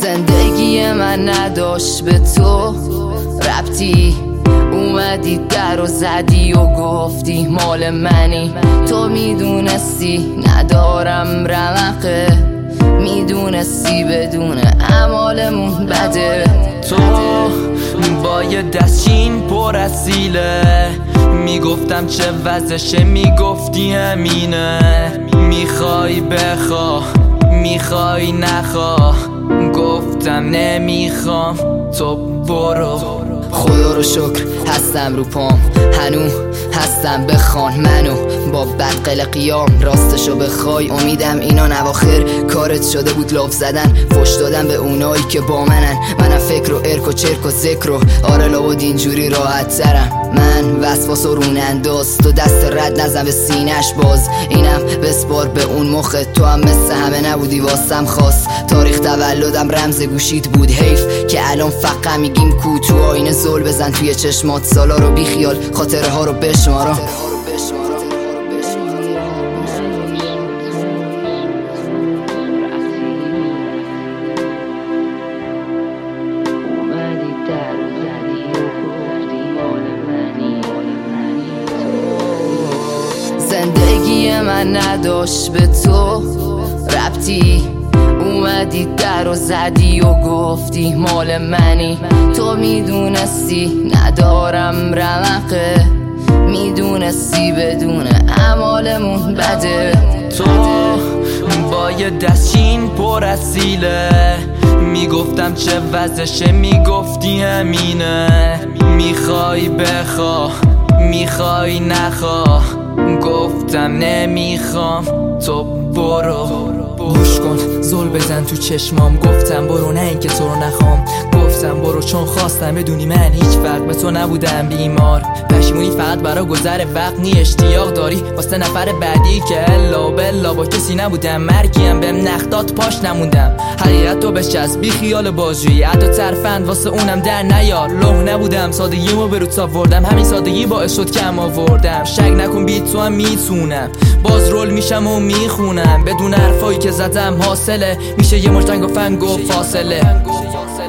زندگی من نداشت به تو ربطی، اومدی در و زدی و گفتی مال منی. تو میدونستی ندارم رمقه، میدونستی بدون اعمالمون بده. تو با یه دستچین پر از سیله میگفتم چه وضعشه، میگفتی همینه. میخوای بخواه، میخوای نخواه، گفتم نمیخوام، تو برو. خدا رو شکر هستم رو پام، هنو هستم بخوان منو با بدقل قیام. راستشو بخوای امیدم اینا نواخر کارت شده بود لاف زدن، فش دادن به اونایی که با منن. منم فکر و ارک و چرک و ذکر و آره لابد اینجوری راحت ترم. من وسواس و رون انداز، تو دست رد نزن به سینش باز. اینم بسپار به اون مخ، تو هم مثل همه نبودی واسم خاص. تاریخ تولدم رمز گوشید بود، حیف که الان فقط میگیم کو. تو آینه زل بزن توی چشمات، سالا رو بی خیال، خاطره ها رو بشمارا. زندگی من نداشت به تو ربطی، اومدی در و زدی و گفتی مال منی. تو میدونستی ندارم رمقه، میدونستی بدون اعمالمون بده. تو با یه دستچین پر از سیله میگفتم چه وضعشه، میگفتی همینه. میخوای بخواه، میخوای نخواه، گفتم نمیخوام، تو برو. گوش کن زل بزن تو چشمام، گفتم برو نه اینکه تو رو نخوام. گفتم برو چون خواستم بدونی من هیچ وقت به تو نبودم بیمار. پشیمونی فقط برا گذر وقت نی، اشتیاق داری واسه نفر بعدی که الا بلا با کسی نبودم. مرگیم بهم نختات پاش نموندم، حقیقت تو بچسب بی خیال بازجویی. عدا ترفند واسه اونم در نیار، لوح نبودم سادگیمو به روت آوردم. همین سادگی باعث شد کم آوردم. شک نکن بی تو هم میتونم، باز رول میشم و میخونم. بدون حرفایی که زدم حاصله میشه یه مشتنگ و فنگ و فاصله.